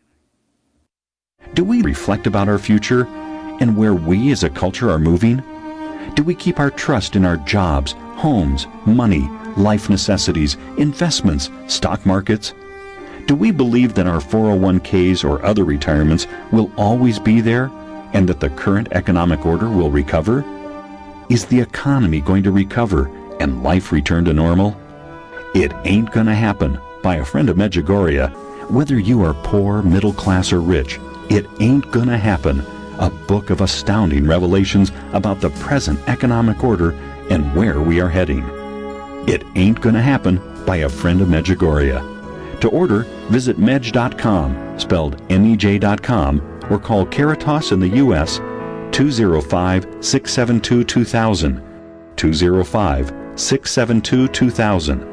Do we reflect about our future and where we as a culture are moving? Do we keep our trust in our jobs, homes, money, life necessities, investments, stock markets? Do we believe that our four oh one k's or other retirements will always be there and that the current economic order will recover? Is the economy going to recover and life return to normal? It Ain't Gonna Happen by a friend of Medjugorje. Whether you are poor, middle class, or rich, It Ain't Gonna Happen, a book of astounding revelations about the present economic order and where we are heading. It Ain't Gonna Happen by a friend of Medjugorje. To order, visit medj dot com, spelled M E J dot com, or call Caritas in the U S two oh five, six seven two, two thousand. two oh five, six seven two, two thousand.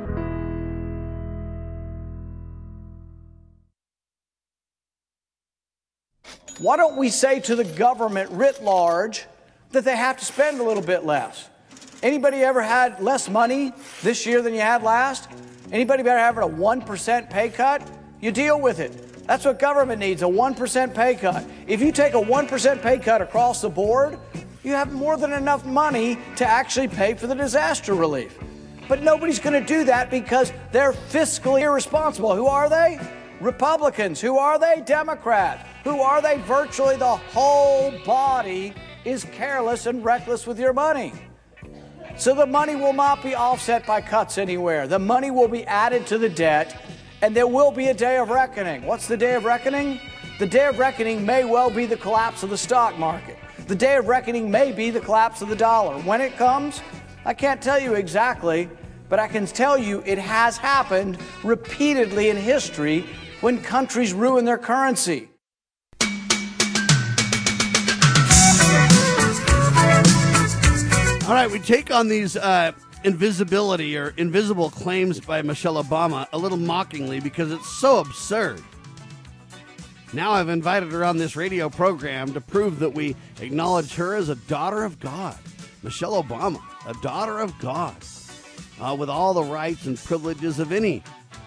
Why don't we say to the government writ large that they have to spend a little bit less? Anybody ever had less money this year than you had last? Anybody better have a one percent pay cut? You deal with it. That's what government needs, a one percent pay cut. If you take a one percent pay cut across the board, you have more than enough money to actually pay for the disaster relief. But nobody's going to do that because they're fiscally irresponsible. Who are they? Republicans. Who are they? Democrats. Who are they? Virtually the whole body is careless and reckless with your money. So the money will not be offset by cuts anywhere. The money will be added to the debt, and there will be a day of reckoning. What's the day of reckoning? The day of reckoning may well be the collapse of the stock market. The day of reckoning may be the collapse of the dollar. When it comes, I can't tell you exactly, but I can tell you it has happened repeatedly in history when countries ruin their currency. All right, we take on these uh, invisibility or invisible claims by Michelle Obama a little mockingly because it's so absurd. Now I've invited her on this radio program to prove that we acknowledge her as a daughter of God. Michelle Obama, a daughter of God, uh, with all the rights and privileges of any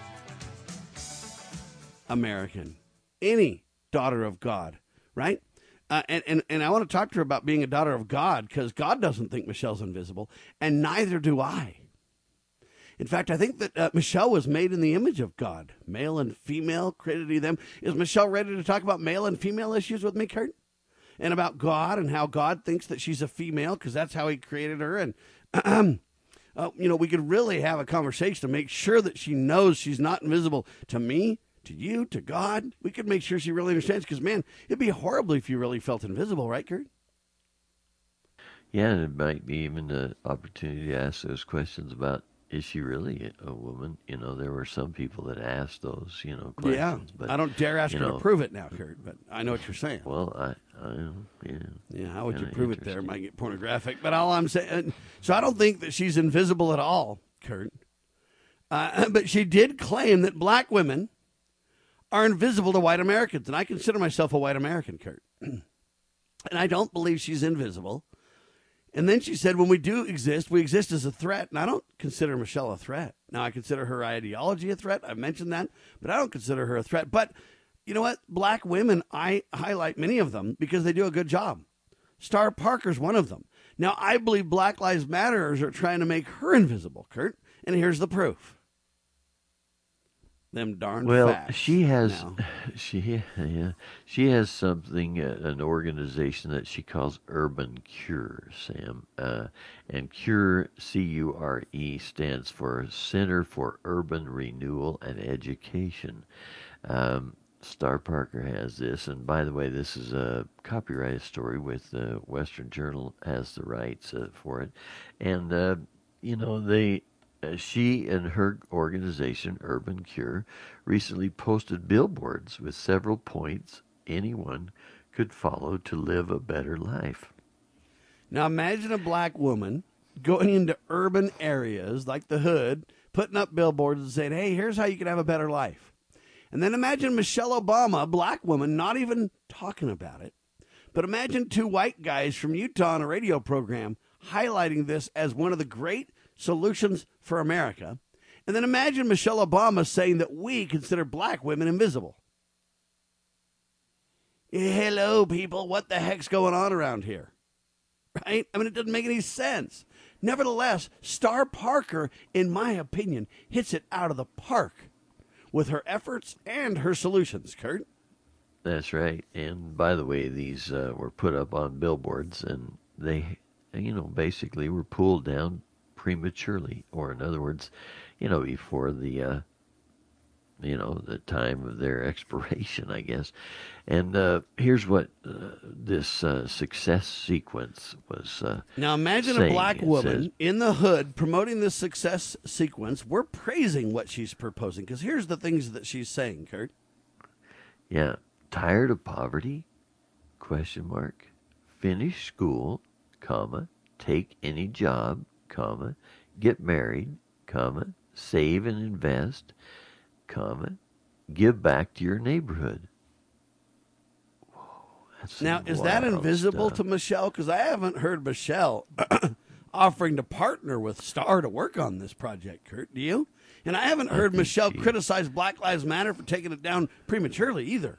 American, any daughter of God, right? Uh, and, and, and I want to talk to her about being a daughter of God because God doesn't think Michelle's invisible, and neither do I. In fact, I think that uh, Michelle was made in the image of God, male and female, created to them. Is Michelle ready to talk about male and female issues with me, Kurt? And about God and how God thinks that she's a female because that's how he created her. And, uh, you know, we could really have a conversation to make sure that she knows she's not invisible to me, to you, to God. We could make sure she really understands because, man, it'd be horrible if you really felt invisible, right, Kurt? Yeah, and it might be even an opportunity to ask those questions about, is she really a woman? You know, there were some people that asked those, you know, questions. Yeah, but, I don't dare ask her know, to prove it now, Kurt, but I know what you're saying. Well, I, I yeah. Yeah, how would you prove it there? It might get pornographic, but all I'm saying, so I don't think that she's invisible at all, Kurt. Uh, but she did claim that black women are invisible to white Americans, and I consider myself a white American, Kurt. And I don't believe she's invisible. And then she said, when we do exist, we exist as a threat. And I don't consider Michelle a threat. Now, I consider her ideology a threat. I've mentioned that. But I don't consider her a threat. But you know what? Black women, I highlight many of them because they do a good job. Star Parker's one of them. Now, I believe Black Lives Matter are trying to make her invisible, Kurt. And here's the proof. Them darn well, facts. she has, now. she yeah, she has something, uh, an organization that she calls Urban Cure, Sam, uh, and Cure, C U R E, stands for Center for Urban Renewal and Education. Um, Star Parker has this, and by the way, this is a copyrighted story with uh, Western Journal has the rights uh, for it, and uh, you know they. Uh, she and her organization, Urban Cure, recently posted billboards with several points anyone could follow to live a better life. Now imagine a black woman going into urban areas like the hood, putting up billboards and saying, hey, here's how you can have a better life. And then imagine Michelle Obama, a black woman, not even talking about it. But imagine two white guys from Utah on a radio program highlighting this as one of the great solutions for America. And then imagine Michelle Obama saying that we consider black women invisible. Hello, people. What the heck's going on around here? Right? I mean, it doesn't make any sense. Nevertheless, Star Parker, in my opinion, hits it out of the park with her efforts and her solutions, Kurt. That's right. And by the way, these uh, were put up on billboards, and they, you know, basically were pulled down prematurely, or in other words, you know, before the, uh, you know, the time of their expiration, I guess. And uh, here's what uh, this uh, success sequence was uh, Now imagine saying. a black It woman says, in the hood promoting this success sequence. We're praising what she's proposing, because here's the things that she's saying, Kurt. Yeah, tired of poverty? Question mark. finish school, comma, take any job, comma, get married, comma, save and invest, comma, give back to your neighborhood. Whoa, that's now, is that invisible stuff. to Michelle? Because I haven't heard Michelle offering to partner with Star to work on this project, Kurt. Do you? And I haven't heard I Michelle she... criticize Black Lives Matter for taking it down prematurely either.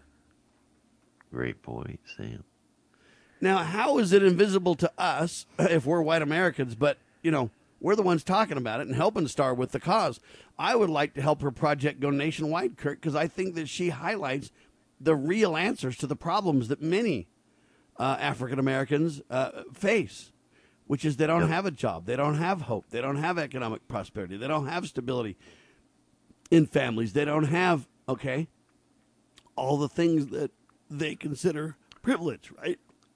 Great point, Sam. Now, how is it invisible to us if we're white Americans, but, you know, we're the ones talking about it and helping Star with the cause? I would like to help her project go nationwide, Kurt, because I think that she highlights the real answers to the problems that many uh, African Americans uh, face, which is they don't yep. have a job, they don't have hope, they don't have economic prosperity, they don't have stability in families, they don't have, okay, all the things that they consider privilege, right?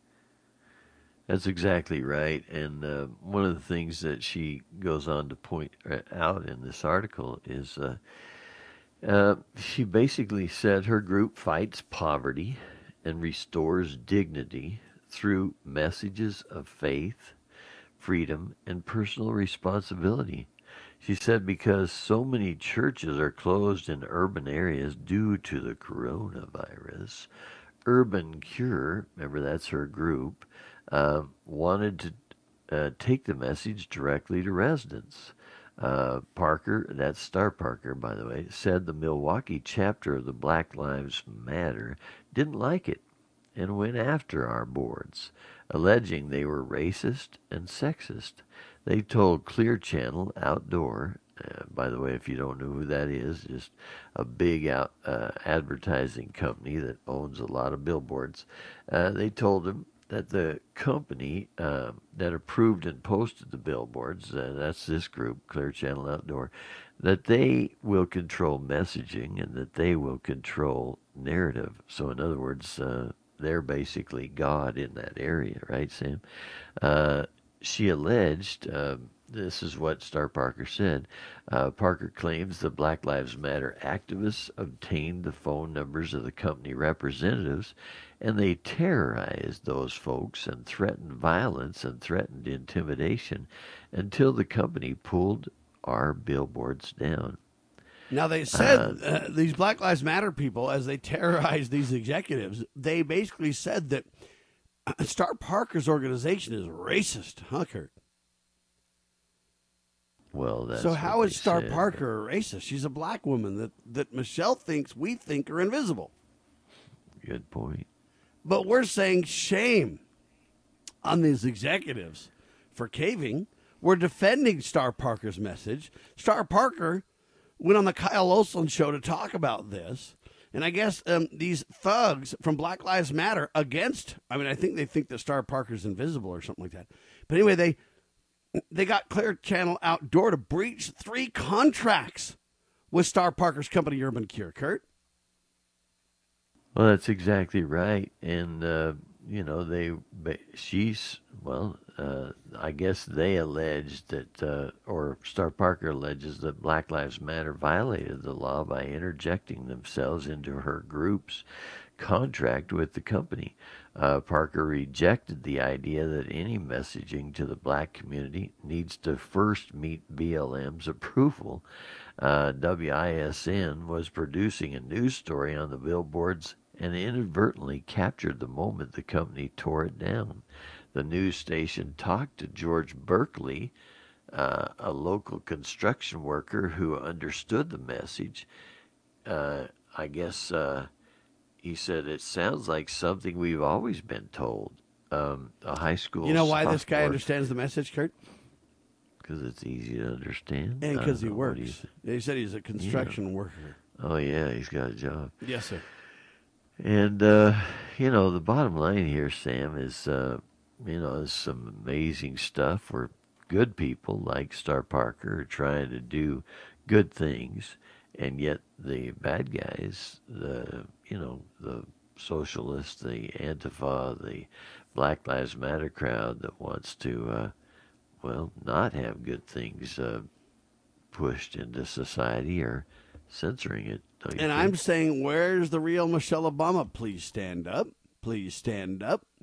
That's exactly right. And uh, one of the things that she goes on to point out in this article is uh, uh, she basically said her group fights poverty and restores dignity through messages of faith, freedom, and personal responsibility. She said because so many churches are closed in urban areas due to the coronavirus, Urban Cure, remember that's her group, uh, wanted to uh, take the message directly to residents. Uh, Parker, that's Star Parker, by the way, said the Milwaukee chapter of the Black Lives Matter didn't like it and went after our boards, alleging they were racist and sexist. They told Clear Channel Outdoor, uh, by the way, if you don't know who that is, just a big out, uh, advertising company that owns a lot of billboards, uh, they told them that the company uh, that approved and posted the billboards, uh, that's this group, Clear Channel Outdoor, that they will control messaging and that they will control narrative. So in other words, uh, they're basically God in that area, right, Sam? Uh, she alleged, uh, this is what Star Parker said, uh, Parker claims the Black Lives Matter activists obtained the phone numbers of the company representatives and they terrorized those folks and threatened violence and threatened intimidation until the company pulled our billboards down. Now, they said, uh, uh, these Black Lives Matter people, as they terrorized these executives, they basically said that Star Parker's organization is racist, huh, Kurt? Well, that's so how is Star said, Parker a racist? She's a black woman that, that Michelle thinks we think are invisible. Good point. But we're saying shame on these executives for caving. We're defending Star Parker's message. Star Parker went on the Kyle Olson show to talk about this. And I guess um, these thugs from Black Lives Matter against, I mean, I think they think that Star Parker's invisible or something like that. But anyway, they they got Clear Channel Outdoor to breach three contracts with Star Parker's company, Urban Cure. Kurt? Well, that's exactly right. And, uh, you know, they, she's, well, uh, I guess they alleged that, uh, or Star Parker alleges that Black Lives Matter violated the law by interjecting themselves into her group's contract with the company. Uh, Parker rejected the idea that any messaging to the black community needs to first meet B L M's approval. Uh, W I S N was producing a news story on the billboards and inadvertently captured the moment the company tore it down. The news station talked to George Berkeley, uh, a local construction worker who understood the message. Uh, I guess uh, he said, it sounds like something we've always been told. Um, a high school You know why this guy sophomore- understands the message, Kurt? Because it's easy to understand. And I because don't he know, what do works. you think? He said he's a construction Yeah. worker. Oh, yeah, he's got a job. Yes, sir. And, uh, you know, the bottom line here, Sam, is, uh, you know, there's some amazing stuff where good people like Star Parker are trying to do good things, and yet the bad guys, the, you know, the socialists, the Antifa, the Black Lives Matter crowd that wants to, uh, well, not have good things uh, pushed into society or censoring it. don't you And think? I'm saying, where's the real Michelle Obama? Please stand up. Please stand up.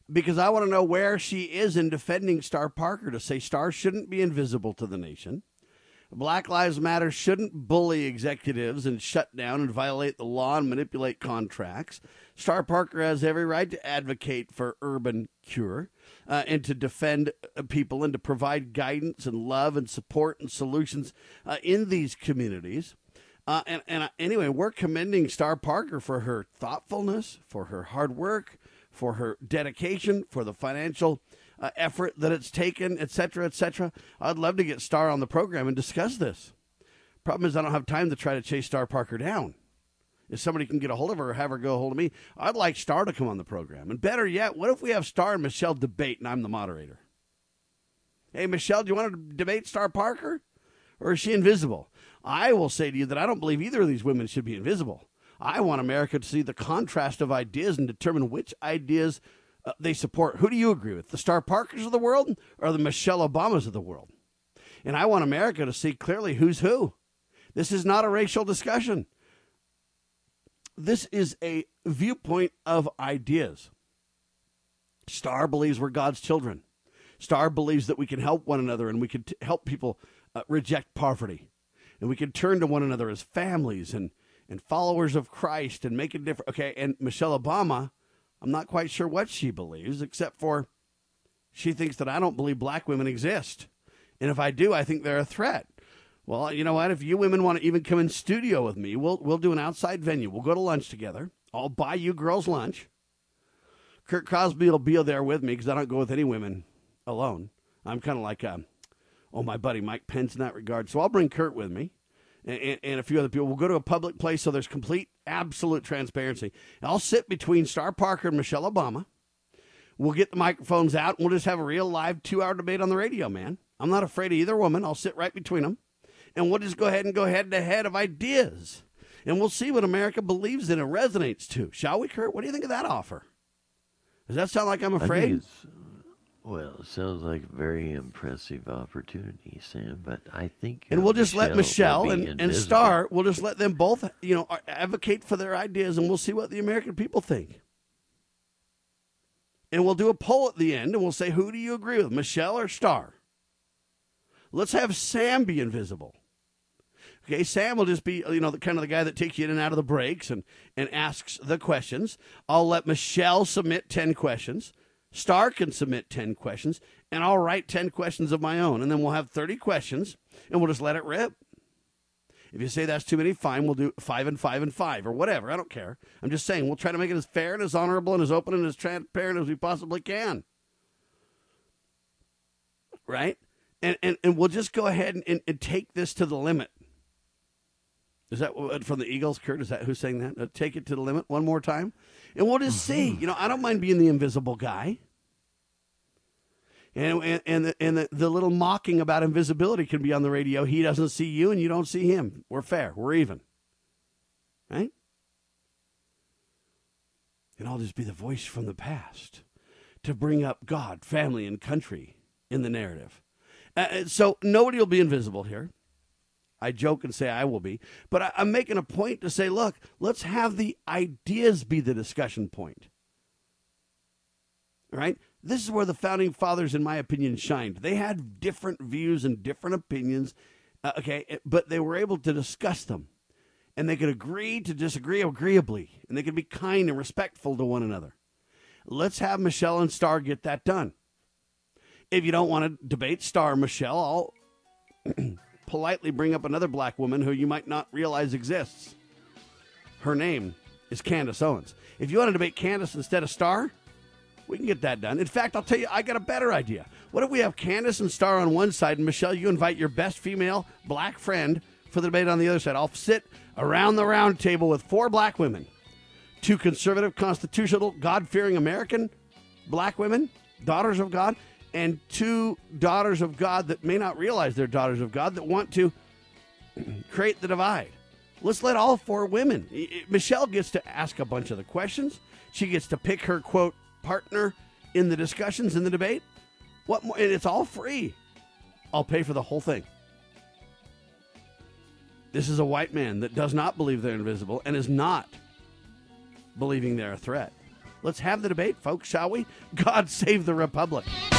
because I want to know where she is in defending Star Parker to say Star shouldn't be invisible to the nation. Black Lives Matter shouldn't bully executives and shut down and violate the law and manipulate contracts. Star Parker has every right to advocate for urban cure uh, and to defend people and to provide guidance and love and support and solutions uh, in these communities. Uh, and, and uh, anyway, we're commending Star Parker for her thoughtfulness, for her hard work, for her dedication, for the financial uh, effort that it's taken, et cetera, et cetera. I'd love to get Star on the program and discuss this. Problem is I don't have time to try to chase Star Parker down. If somebody can get a hold of her or have her go a hold of me, I'd like Star to come on the program. And better yet, what if we have Star and Michelle debate and I'm the moderator? Hey, Michelle, do you want to debate Star Parker? Or is she invisible? I will say to you that I don't believe either of these women should be invisible. I want America to see the contrast of ideas and determine which ideas uh, they support. Who do you agree with? The Star Parkers of the world or the Michelle Obamas of the world? And I want America to see clearly who's who. This is not a racial discussion. This is a viewpoint of ideas. Star believes we're God's children. Star believes that we can help one another and we can t- help people uh, reject poverty. And we can turn to one another as families and, and followers of Christ and make a difference. Okay, and Michelle Obama, I'm not quite sure what she believes, except for she thinks that I don't believe black women exist. And if I do, I think they're a threat. Well, you know what? If you women want to even come in studio with me, we'll we'll do an outside venue. We'll go to lunch together. I'll buy you girls lunch. Kurt Crosby will be there with me because I don't go with any women alone. I'm kind of like, um, oh, my buddy Mike Pence in that regard. So I'll bring Kurt with me and, and, and a few other people. We'll go to a public place so there's complete, absolute transparency. I'll sit between Star Parker and Michelle Obama. We'll get the microphones out, and we'll just have a real live two-hour debate on the radio, man. I'm not afraid of either woman. I'll sit right between them. And we'll just go ahead and go head-to-head of ideas. And we'll see what America believes in and resonates to. Shall we, Kurt? What do you think of that offer? Does that sound like I'm afraid? I think it's, well, it sounds like a very impressive opportunity, Sam, but I think... And we'll just Michelle let Michelle and, and invisible. Star, we'll just let them both, you know, advocate for their ideas, and we'll see what the American people think. And we'll do a poll at the end, and we'll say, who do you agree with, Michelle or Star? Let's have Sam be invisible. Okay, Sam will just be, you know, the kind of the guy that takes you in and out of the breaks and, and asks the questions. I'll let Michelle submit ten questions. Star can submit ten questions, and I'll write ten questions of my own. And then we'll have thirty questions, and we'll just let it rip. If you say that's too many, fine, we'll do five and five and five or whatever. I don't care. I'm just saying we'll try to make it as fair and as honorable and as open and as transparent as we possibly can. Right? And and, and we'll just go ahead and, and, and take this to the limit. Is that from the Eagles, Kurt? Is that who's saying that? Uh, take it to the limit one more time. And we'll just mm-hmm. see. You know, I don't mind being the invisible guy. And and, and, the, and the, the little mocking about invisibility can be on the radio. He doesn't see you and you don't see him. We're fair. We're even. Right? And I'll just be the voice from the past to bring up God, family, and country in the narrative. Uh, so nobody will be invisible here. I joke and say I will be. But I, I'm making a point to say, look, let's have the ideas be the discussion point. All right? This is where the Founding Fathers, in my opinion, shined. They had different views and different opinions, uh, okay, but they were able to discuss them. And they could agree to disagree agreeably. And they could be kind and respectful to one another. Let's have Michelle and Star get that done. If you don't want to debate Star and Michelle, I'll politely bring up another black woman who you might not realize exists. Her name is Candace Owens. If you want to debate Candace instead of Star, we can get that done. In fact, I'll tell you, I got a better idea. What if we have Candace and Star on one side, and Michelle, you invite your best female black friend for the debate on the other side. I'll sit around the round table with four black women, two conservative, constitutional, God-fearing American black women, daughters of God, and two daughters of God that may not realize they're daughters of God that want to create the divide. Let's let all four women. Michelle gets to ask a bunch of the questions. She gets to pick her, quote, partner in the discussions, in the debate. What more? And it's all free. I'll pay for the whole thing. This is a white man that does not believe they're invisible and is not believing they're a threat. Let's have the debate, folks, shall we? God save the Republic.